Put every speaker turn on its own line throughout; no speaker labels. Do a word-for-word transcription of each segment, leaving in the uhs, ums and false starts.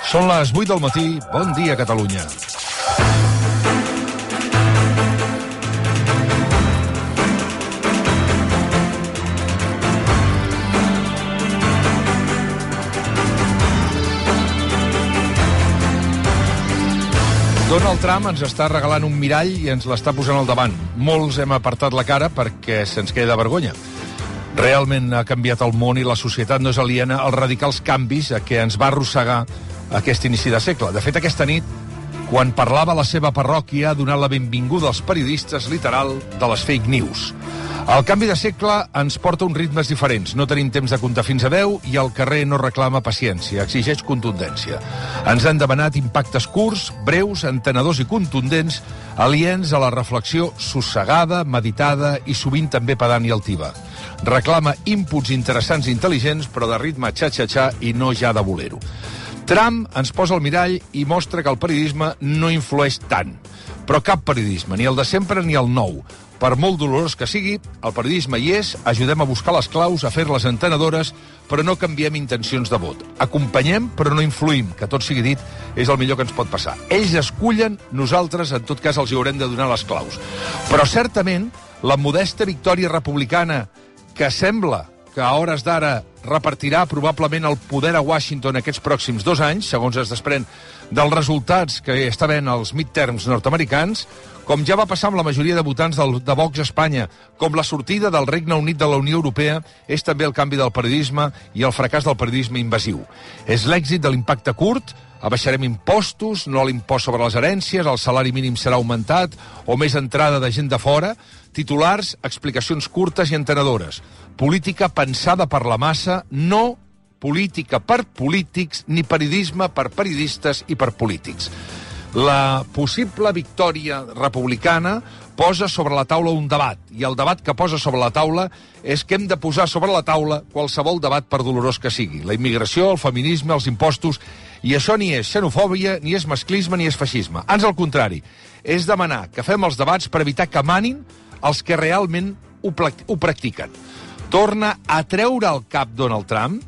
Són les vuit del matí. Bon dia, Catalunya. Donald Trump ens està regalant un mirall i ens l'està posant al davant. Molts hem apartat la cara perquè se'ns queda de vergonya. Realment ha canviat el món i la societat no és aliena als radicals canvis a què ens va arrossegar aquest inici de segle. De fet, aquesta nit, quan parlava a la seva parròquia, ha donat la benvinguda als periodistes literal de les fake news. El canvi de segle ens porta a uns ritmes diferents. No tenim temps de comptar fins a deu i el carrer no reclama paciència, exigeix contundència. Ens han demanat impactes curts, breus, entenedors i contundents, aliens a la reflexió sossegada, meditada i sovint també pedant i altiva. Reclama inputs interessants i intel·ligents, però de ritme xa-xa-xa i no ja de bolero. Trump ens posa el mirall i mostra que el periodisme no influeix tant. Però cap periodisme, ni el de sempre ni el nou. Per molt dolorós que sigui, el periodisme hi és, ajudem a buscar les claus, a fer-les entenedores, però no canviem intencions de vot. Acompanyem, però no influïm, que tot sigui dit, és el millor que ens pot passar. Ells escullen, nosaltres, en tot cas, els hi haurem de donar les claus. Però, certament, la modesta victòria republicana que sembla que a hores d'ara repartirà probablement el poder a Washington aquests pròxims dos anys, segons es desprèn dels resultats que està havent als midterms nord-americans, com ja va passar amb la majoria de votants del, de Vox a Espanya, com la sortida del Regne Unit de la Unió Europea, és també el canvi del periodisme i el fracàs del periodisme invasiu. És l'èxit de l'impacte curt, abaixarem impostos, no l'impost sobre les herències, el salari mínim serà augmentat, o més entrada de gent de fora, titulars, explicacions curtes i entenedores. Política pensada per la massa, no política per polítics, ni periodisme per periodistes i per polítics. La possible victòria republicana posa sobre la taula un debat, i el debat que posa sobre la taula és que hem de posar sobre la taula qualsevol debat per dolorós que sigui. La immigració, el feminisme, els impostos, i això ni és xenofòbia, ni és masclisme, ni és feixisme. Ans al contrari, és demanar que fem els debats per evitar que manin els que realment ho, ho practiquen. Torna a treure el cap Donald Trump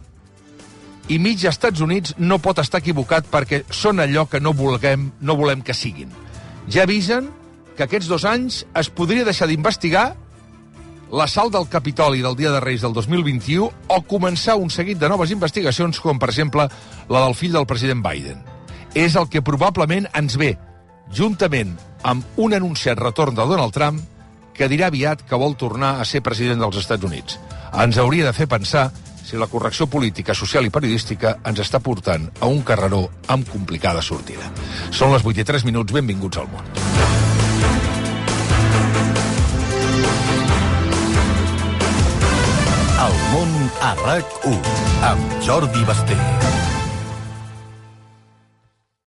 i mig Estats Units no pot estar equivocat perquè són allò que no volem, no volem que siguin. Ja avisen que aquests dos anys es podria deixar d'investigar l'assalt del Capitoli del Dia de Reis del dos mil vint-i-u o començar un seguit de noves investigacions com, per exemple, la del fill del president Biden. És el que probablement ens ve, juntament amb un anunciat retorn de Donald Trump, que dirà aviat que vol tornar a ser president dels Estats Units. Ens hauria de fer pensar si la correcció política, social i periodística ens està portant a un carreró amb complicada sortida. Són les vuit i tres minuts, benvinguts al món.
El món a RAC u, amb Jordi Basté.